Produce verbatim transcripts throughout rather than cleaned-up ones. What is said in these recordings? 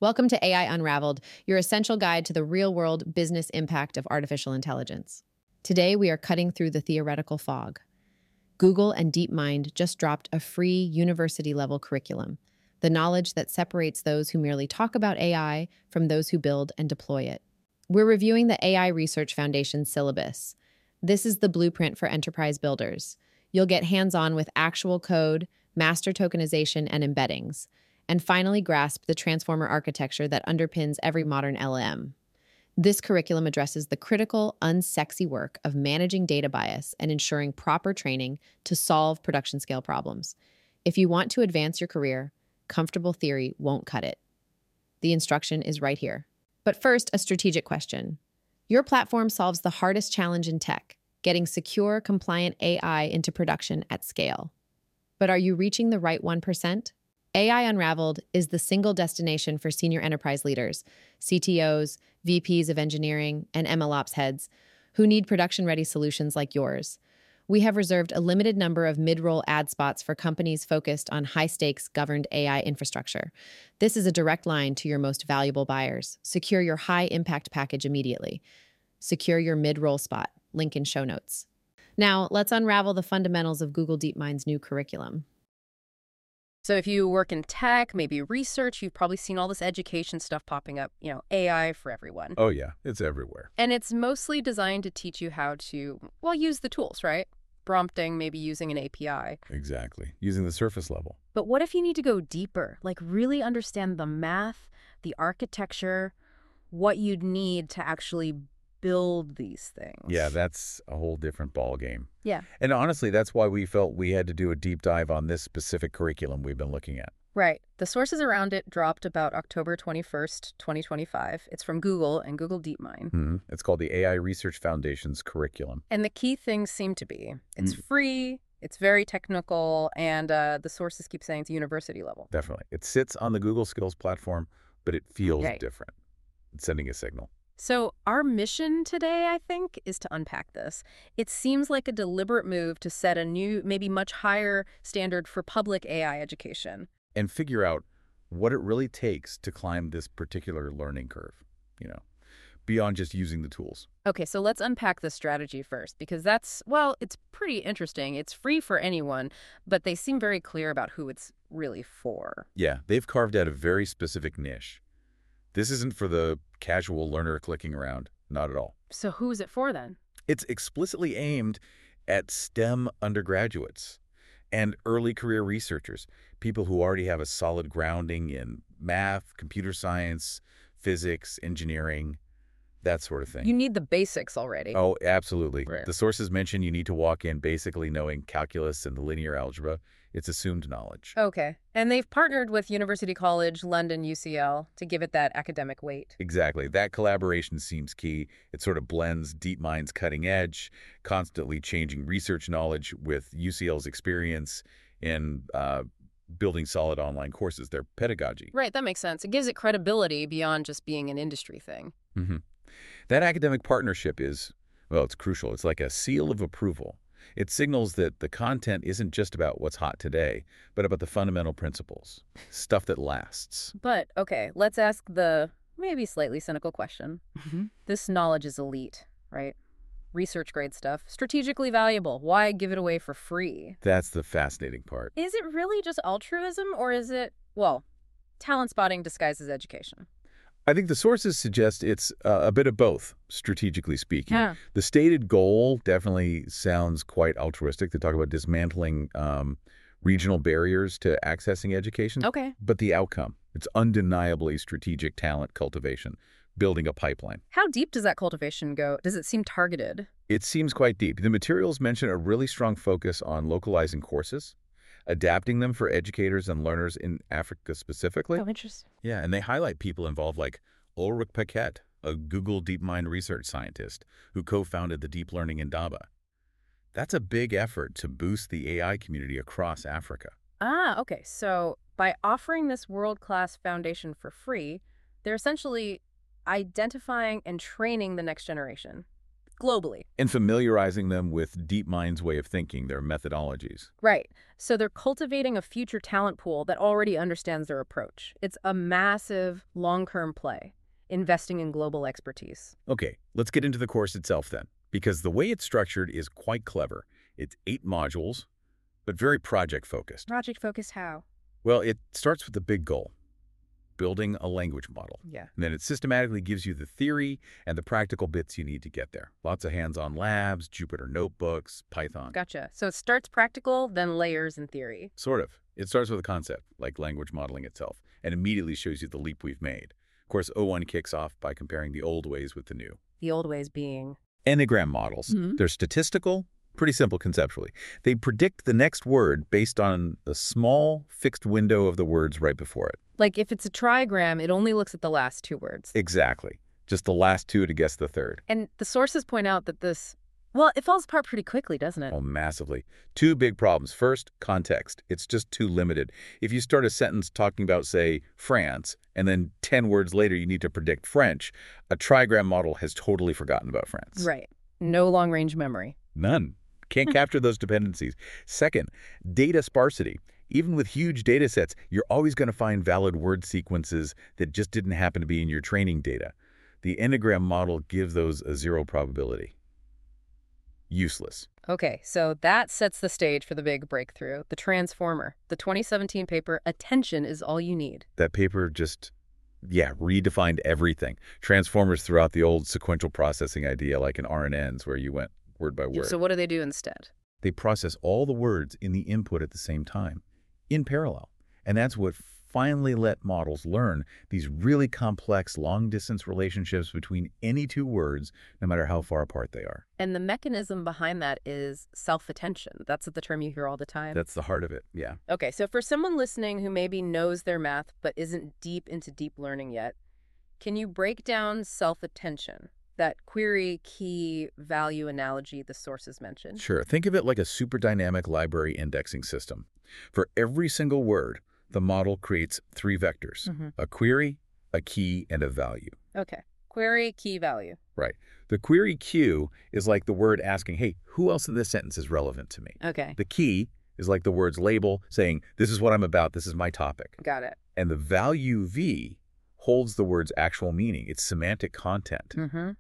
Welcome to A I Unraveled, your essential guide to the real-world business impact of artificial intelligence. Today, we are cutting through the theoretical fog. Google and DeepMind just dropped a free university-level curriculum, the knowledge that separates those who merely talk about A I from those who build and deploy it. We're reviewing the A I Research Foundation syllabus. This is the blueprint for enterprise builders. You'll get hands-on with actual code, master tokenization, and embeddings, and finally grasp the transformer architecture that underpins every modern L L M. This curriculum addresses the critical, unsexy work of managing data bias and ensuring proper training to solve production-scale problems. If you want to advance your career, comfortable theory won't cut it. The instruction is right here. But first, a strategic question. Your platform solves the hardest challenge in tech, getting secure, compliant A I into production at scale. But are you reaching the right one percent? A I Unraveled is the single destination for senior enterprise leaders, C T Os, V Ps of engineering, and M L Ops heads who need production-ready solutions like yours. We have reserved a limited number of mid-roll ad spots for companies focused on high-stakes governed A I infrastructure. This is a direct line to your most valuable buyers. Secure your high-impact package immediately. Secure your mid-roll spot. Link in show notes. Now, let's unravel the fundamentals of Google DeepMind's new curriculum. So if you work in tech, maybe research, you've probably seen all this education stuff popping up, you know, A I for everyone. Oh, yeah, it's everywhere. And it's mostly designed to teach you how to, well, use the tools, right? Prompting, maybe using an A P I. Exactly, using the surface level. But what if you need to go deeper, like really understand the math, the architecture, what you'd need to actually build these things? Yeah, that's a whole different ballgame. Yeah. And honestly, that's why we felt we had to do a deep dive on this specific curriculum we've been looking at. Right. The sources around it dropped about October twenty-first, twenty twenty-five. It's from Google and Google DeepMind. Mm-hmm. It's called the A I Research Foundation's curriculum. And the key things seem to be, it's Mm. free, it's very technical, and uh, the sources keep saying it's university level. Definitely. It sits on the Google Skills platform, but it feels Right. different. It's sending a signal. So our mission today, I think, is to unpack this. It seems like a deliberate move to set a new, maybe much higher standard for public A I education. And figure out what it really takes to climb this particular learning curve, you know, beyond just using the tools. Okay, so let's unpack the strategy first, because that's, well, it's pretty interesting. It's free for anyone, but they seem very clear about who it's really for. Yeah, they've carved out a very specific niche. This isn't for the casual learner clicking around, not at all. So who is it for then? It's explicitly aimed at STEM undergraduates and early career researchers, people who already have a solid grounding in math, computer science, physics, engineering, that sort of thing. You need the basics already. Oh, absolutely. Right. The sources mention you need to walk in basically knowing calculus and the linear algebra. It's assumed knowledge. Okay. And they've partnered with University College London, U C L, to give it that academic weight. Exactly. That collaboration seems key. It sort of blends DeepMind's cutting edge, constantly changing research knowledge with U C L's experience in uh, building solid online courses, their pedagogy. Right, that makes sense. It gives it credibility beyond just being an industry thing. Mm-hmm. That academic partnership is, well, it's crucial. It's like a seal of approval. It signals that the content isn't just about what's hot today, but about the fundamental principles, stuff that lasts. But, okay, let's ask the maybe slightly cynical question. Mm-hmm. This knowledge is elite, right? Research grade stuff, strategically valuable. Why give it away for free? That's the fascinating part. Is it really just altruism, or is it, well, talent spotting disguised as education? I think the sources suggest it's uh, a bit of both, strategically speaking. Yeah. The stated goal definitely sounds quite altruistic to talk about dismantling um, regional barriers to accessing education. Okay. But the outcome, it's undeniably strategic talent cultivation, building a pipeline. How deep does that cultivation go? Does it seem targeted? It seems quite deep. The materials mention a really strong focus on localizing courses, adapting them for educators and learners in Africa specifically. Oh, interesting. Yeah, and they highlight people involved like Ulrich Paquette, a Google DeepMind research scientist who co-founded the Deep Learning Indaba. That's a big effort to boost the A I community across Africa. Ah, okay. So by offering this world-class foundation for free, they're essentially identifying and training the next generation. globally. And familiarizing them with DeepMind's way of thinking, their methodologies. Right. So they're cultivating a future talent pool that already understands their approach. It's a massive, long-term play, investing in global expertise. Okay, let's get into the course itself then, because the way it's structured is quite clever. It's eight modules, but very project-focused. Project-focused how? Well, it starts with the big goal, building a language model. Yeah. And then it systematically gives you the theory and the practical bits you need to get there. Lots of hands-on labs, Jupyter notebooks, Python. Gotcha. So it starts practical, then layers in theory. Sort of. It starts with a concept, like language modeling itself, and immediately shows you the leap we've made. Of course, O one kicks off by comparing the old ways with the new. The old ways being? Enneagram models. Mm-hmm. They're statistical, pretty simple conceptually. They predict the next word based on a small, fixed window of the words right before it. Like if it's a trigram, it only looks at the last two words. Exactly. Just the last two to guess the third. And the sources point out that this, well, it falls apart pretty quickly, doesn't it? Oh, massively. Two big problems. First, context. It's just too limited. If you start a sentence talking about, say, France, and then ten words later you need to predict French, a trigram model has totally forgotten about France. Right. No long-range memory. None. Can't capture those dependencies. Second, data sparsity. Even with huge data sets, you're always going to find valid word sequences that just didn't happen to be in your training data. The Enneagram model gives those a zero probability. Useless. Okay, so that sets the stage for the big breakthrough, the transformer. The twenty seventeen paper, Attention is All You Need. That paper just, yeah, redefined everything. Transformers throughout the old sequential processing idea, like in R N Ns, where you went word by word. So what do they do instead? They process all the words in the input at the same time, in parallel. And that's what finally let models learn these really complex long-distance relationships between any two words, no matter how far apart they are. And the mechanism behind that is self-attention. That's the term you hear all the time. That's the heart of it, yeah. Okay, so for someone listening who maybe knows their math but isn't deep into deep learning yet, can you break down self-attention? That query, key, value analogy the sources mentioned? Sure. Think of it like a super dynamic library indexing system. For every single word, the model creates three vectors, Mm-hmm. a query, a key, and a value. Okay. Query, key, value. Right. The query Q is like the word asking, hey, who else in this sentence is relevant to me? Okay. The key is like the word's label saying, this is what I'm about, this is my topic. Got it. And the value V holds the word's actual meaning, its semantic content. Mm-hmm.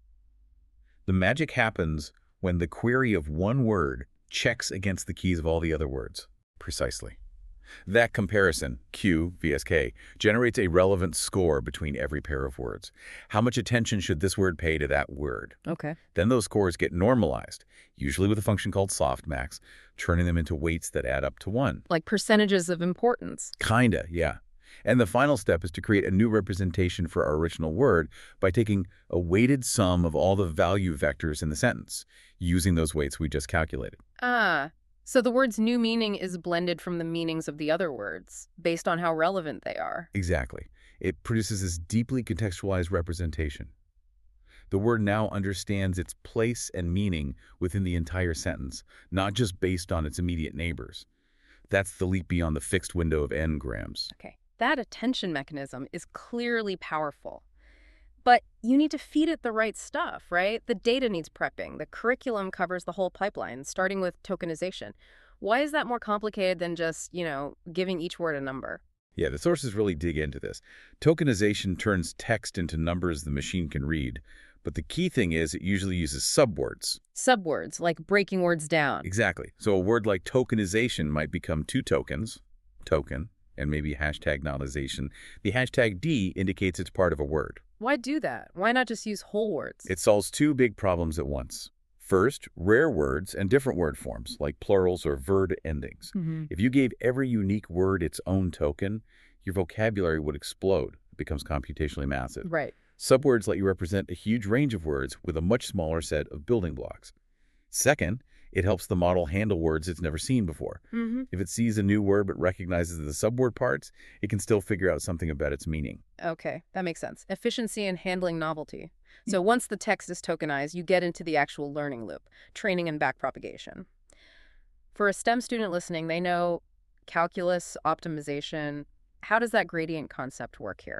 The magic happens when the query of one word checks against the keys of all the other words. Precisely. That comparison, Q vs K, generates a relevant score between every pair of words. How much attention should this word pay to that word? Okay. Then those scores get normalized, usually with a function called softmax, turning them into weights that add up to one. Like percentages of importance. Kinda, yeah. And the final step is to create a new representation for our original word by taking a weighted sum of all the value vectors in the sentence, using those weights we just calculated. Ah, so the word's new meaning is blended from the meanings of the other words, based on how relevant they are. Exactly. It produces this deeply contextualized representation. The word now understands its place and meaning within the entire sentence, not just based on its immediate neighbors. That's the leap beyond the fixed window of n-grams. Okay. That attention mechanism is clearly powerful. But you need to feed it the right stuff, right? The data needs prepping. The curriculum covers the whole pipeline, starting with tokenization. Why is that more complicated than just, you know, giving each word a number? Yeah, the sources really dig into this. Tokenization turns text into numbers the machine can read, but the key thing is it usually uses subwords. Subwords, like breaking words down. Exactly. So a word like tokenization might become two tokens, token, and maybe hashtag notization. The hashtag D indicates it's part of a word. Why do that? Why not just use whole words? It solves two big problems at once. First, rare words and different word forms, like plurals or verb endings. Mm-hmm. If you gave every unique word its own token, your vocabulary would explode. It becomes computationally massive. Right. Subwords let you represent a huge range of words with a much smaller set of building blocks. Second, it helps the model handle words it's never seen before. Mm-hmm. If it sees a new word but recognizes the subword parts, it can still figure out something about its meaning. Okay, that makes sense. Efficiency in handling novelty. So once the text is tokenized, you get into the actual learning loop, training and backpropagation. For a STEM student listening, they know calculus, optimization. How does that gradient concept work here?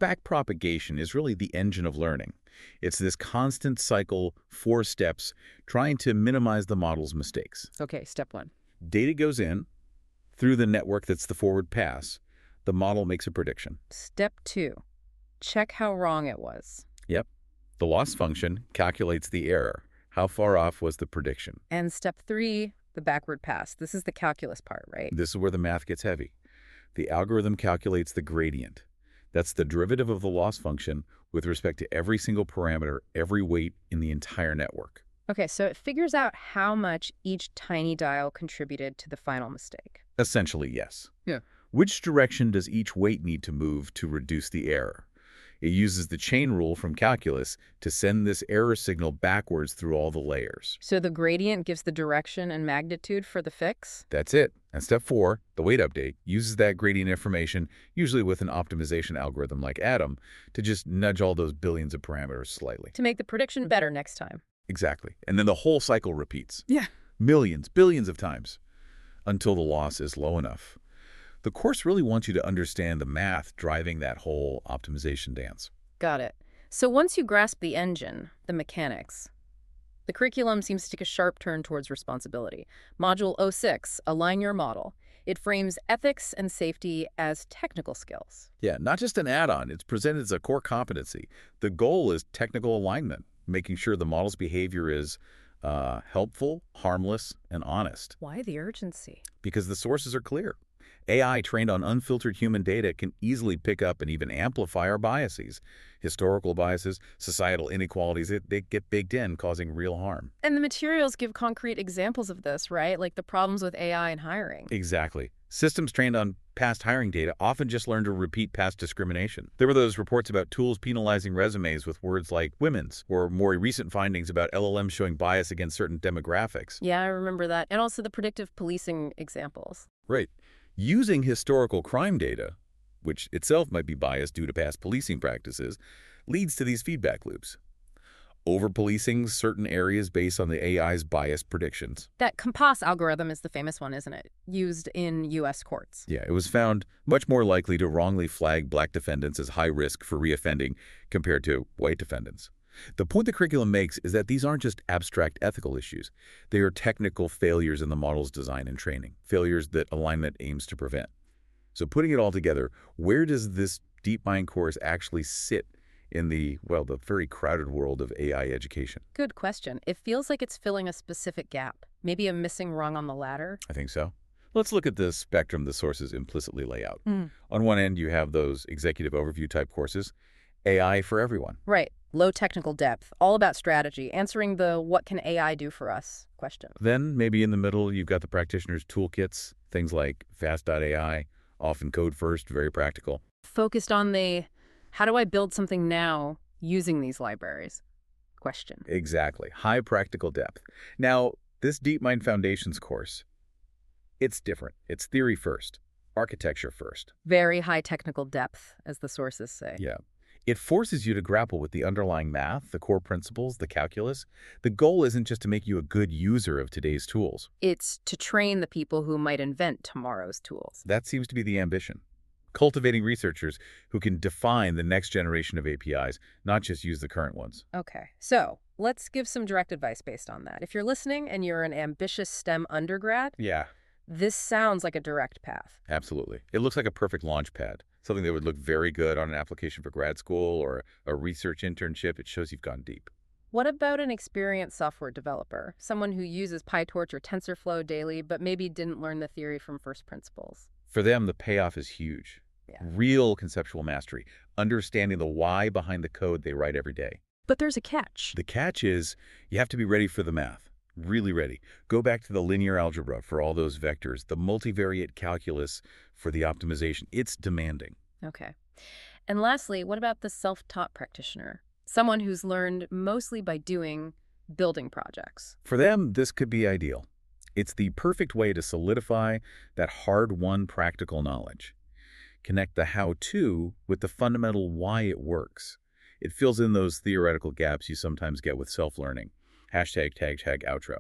backpropagation is really the engine of learning. It's this constant cycle, four steps, trying to minimize the model's mistakes. Okay, step one. Data goes in through the network that's the forward pass. The model makes a prediction. Step two. Check how wrong it was. Yep. The loss function calculates the error. How far off was the prediction? And step three, the backward pass. This is the calculus part, right? This is where the math gets heavy. The algorithm calculates the gradient. That's the derivative of the loss function with respect to every single parameter, every weight in the entire network. Okay, so it figures out how much each tiny dial contributed to the final mistake. Essentially, yes. Yeah. Which direction does each weight need to move to reduce the error? It uses the chain rule from calculus to send this error signal backwards through all the layers. So the gradient gives the direction and magnitude for the fix? That's it. And step four, the weight update, uses that gradient information, usually with an optimization algorithm like Adam, to just nudge all those billions of parameters slightly. To make the prediction better next time. Exactly. And then the whole cycle repeats. Yeah. Millions, billions of times, until the loss is low enough. The course really wants you to understand the math driving that whole optimization dance. Got it. So once you grasp the engine, the mechanics, the curriculum seems to take a sharp turn towards responsibility. Module oh six, Align Your Model. It frames ethics and safety as technical skills. Yeah, not just an add-on. It's presented as a core competency. The goal is technical alignment, making sure the model's behavior is uh, helpful, harmless, and honest. Why the urgency? Because the sources are clear. A I trained on unfiltered human data can easily pick up and even amplify our biases. Historical biases, societal inequalities, they, they get baked in, causing real harm. And the materials give concrete examples of this, right? Like the problems with A I and hiring. Exactly. Systems trained on past hiring data often just learn to repeat past discrimination. There were those reports about tools penalizing resumes with words like women's, or more recent findings about L L Ms showing bias against certain demographics. Yeah, I remember that. And also the predictive policing examples. Right. Using historical crime data, which itself might be biased due to past policing practices, leads to these feedback loops. Over-policing certain areas based on the A I's biased predictions. That COMPAS algorithm is the famous one, isn't it? Used in U S courts. Yeah, it was found much more likely to wrongly flag black defendants as high risk for reoffending compared to white defendants. The point the curriculum makes is that these aren't just abstract ethical issues. They are technical failures in the model's design and training, failures that alignment aims to prevent. So putting it all together, where does this DeepMind course actually sit in the, well, the very crowded world of A I education? Good question. It feels like it's filling a specific gap, maybe a missing rung on the ladder. I think so. Let's look at the spectrum the sources implicitly lay out. Mm. On one end, you have those executive overview type courses, A I for everyone. Right. Low technical depth, all about strategy, answering the what can A I do for us question. Then maybe in the middle, you've got the practitioner's toolkits, things like fast dot A I, often code first, very practical. Focused on the how do I build something now using these libraries question. Exactly. High practical depth. Now, this DeepMind Foundations course, it's different. It's theory first, architecture first. Very high technical depth, as the sources say. Yeah. It forces you to grapple with the underlying math, the core principles, the calculus. The goal isn't just to make you a good user of today's tools. It's to train the people who might invent tomorrow's tools. That seems to be the ambition. Cultivating researchers who can define the next generation of A P Is, not just use the current ones. Okay, so let's give some direct advice based on that. If you're listening and you're an ambitious STEM undergrad, Yeah, this sounds like a direct path. absolutely. It looks like a perfect launch pad. Something that would look very good on an application for grad school or a research internship. It shows you've gone deep. What about an experienced software developer? Someone who uses PyTorch or TensorFlow daily, but maybe didn't learn the theory from first principles. For them, the payoff is huge. Yeah. Real conceptual mastery, understanding the why behind the code they write every day. But there's a catch. The catch is you have to be ready for the math. Really ready. Go back to the linear algebra for all those vectors, the multivariate calculus for the optimization. It's demanding. Okay. And lastly, what about the self-taught practitioner? Someone who's learned mostly by doing building projects. For them, this could be ideal. It's the perfect way to solidify that hard-won practical knowledge. Connect the how-to with the fundamental why it works. It fills in those theoretical gaps you sometimes get with self-learning. Hashtag, tag, tag, outro.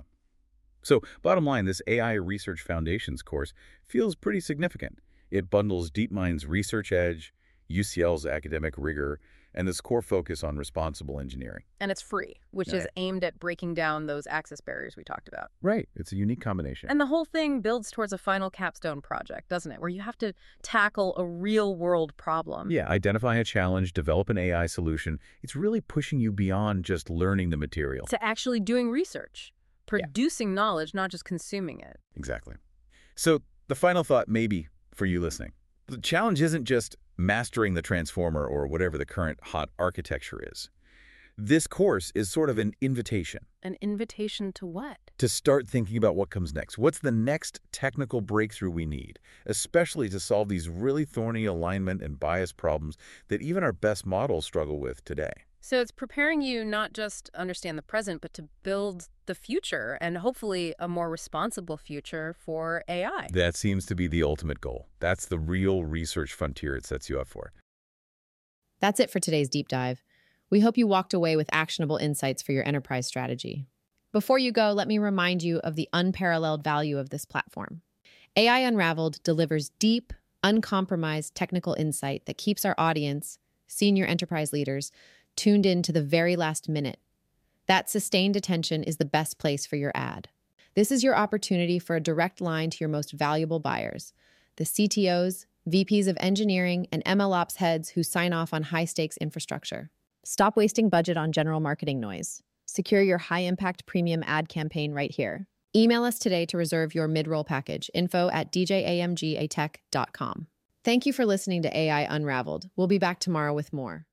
So, bottom line, this A I Research Foundations course feels pretty significant. It bundles DeepMind's research edge, U C L's academic rigor, and this core focus on responsible engineering. And it's free, which is Right. aimed at breaking down those access barriers we talked about. Right. It's a unique combination. And the whole thing builds towards a final capstone project, doesn't it? Where you have to tackle a real-world problem. Yeah, identify a challenge, develop an A I solution. It's really pushing you beyond just learning the material. To actually doing research, producing knowledge, not just consuming it. Exactly. So the final thought maybe for you listening. The challenge isn't just mastering the transformer or whatever the current hot architecture is. This course is sort of an invitation An invitation to what? to start thinking about what comes next. What's the next technical breakthrough we need, especially to solve these really thorny alignment and bias problems that even our best models struggle with today? So it's preparing you not just understand the present, but to build the future and hopefully a more responsible future for A I. That seems to be the ultimate goal. That's the real research frontier it sets you up for. That's it for today's deep dive. We hope you walked away with actionable insights for your enterprise strategy. Before you go, let me remind you of the unparalleled value of this platform. A I Unraveled delivers deep, uncompromised technical insight that keeps our audience, senior enterprise leaders, tuned in to the very last minute. That sustained attention is the best place for your ad. This is your opportunity for a direct line to your most valuable buyers, the C T Os, V Ps of engineering, and M L Ops heads who sign off on high-stakes infrastructure. Stop wasting budget on general marketing noise. Secure your high-impact premium ad campaign right here. Email us today to reserve your mid-roll package, info at d j a m g a tech dot com. Thank you for listening to A I Unraveled. We'll be back tomorrow with more.